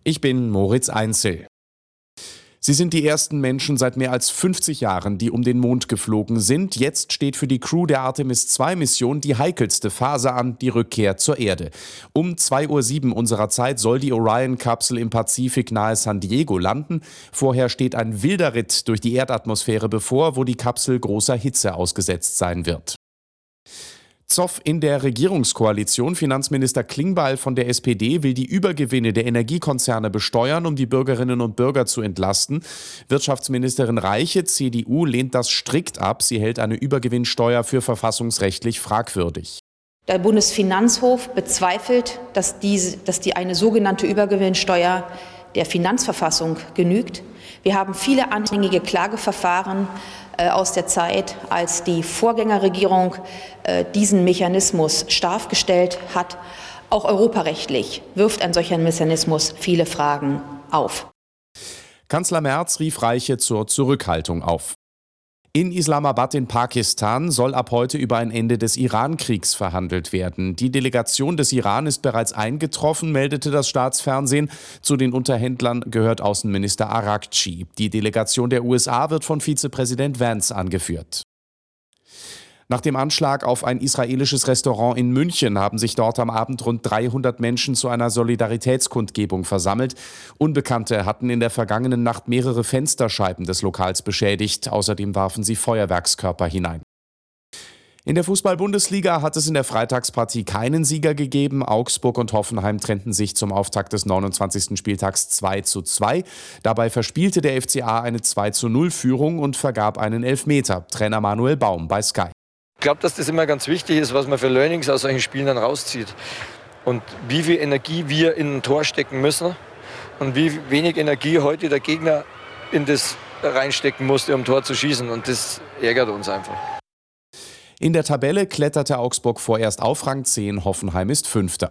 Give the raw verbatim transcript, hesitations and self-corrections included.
Ich bin Moritz Einzel. Sie sind die ersten Menschen seit mehr als fünfzig Jahren, die um den Mond geflogen sind. Jetzt steht für die Crew der Artemis zwei Mission die heikelste Phase an, die Rückkehr zur Erde. Um zwei Uhr sieben unserer Zeit soll die Orion-Kapsel im Pazifik nahe San Diego landen. Vorher steht ein wilder Ritt durch die Erdatmosphäre bevor, wo die Kapsel großer Hitze ausgesetzt sein wird. Zoff in der Regierungskoalition. Finanzminister Klingbeil von der S P D will die Übergewinne der Energiekonzerne besteuern, um die Bürgerinnen und Bürger zu entlasten. Wirtschaftsministerin Reiche, C D U, lehnt das strikt ab. Sie hält eine Übergewinnsteuer für verfassungsrechtlich fragwürdig. Der Bundesfinanzhof bezweifelt, dass, diese, dass die eine sogenannte Übergewinnsteuer der Finanzverfassung genügt. Wir haben viele anhängige Klageverfahren äh, aus der Zeit, als die Vorgängerregierung äh, diesen Mechanismus scharf gestellt hat. Auch europarechtlich wirft ein solcher Mechanismus viele Fragen auf. Kanzler Merz rief Reiche zur Zurückhaltung auf. In Islamabad in Pakistan soll ab heute über ein Ende des Iran-Kriegs verhandelt werden. Die Delegation des Iran ist bereits eingetroffen, meldete das Staatsfernsehen. Zu den Unterhändlern gehört Außenminister Araghchi. Die Delegation der U S A wird von Vizepräsident Vance angeführt. Nach dem Anschlag auf ein israelisches Restaurant in München haben sich dort am Abend rund dreihundert Menschen zu einer Solidaritätskundgebung versammelt. Unbekannte hatten in der vergangenen Nacht mehrere Fensterscheiben des Lokals beschädigt. Außerdem warfen sie Feuerwerkskörper hinein. In der Fußball-Bundesliga hat es in der Freitagspartie keinen Sieger gegeben. Augsburg und Hoffenheim trennten sich zum Auftakt des neunundzwanzigsten Spieltags zwei zu zwei. Dabei verspielte der F C A eine zwei zu null Führung und vergab einen Elfmeter. Trainer Manuel Baum bei Sky. Ich glaube, dass das immer ganz wichtig ist, was man für Learnings aus solchen Spielen dann rauszieht. Und wie viel Energie wir in ein Tor stecken müssen und wie wenig Energie heute der Gegner in das reinstecken musste, um ein Tor zu schießen. Und das ärgert uns einfach. In der Tabelle kletterte Augsburg vorerst auf Rang zehn, Hoffenheim ist Fünfter.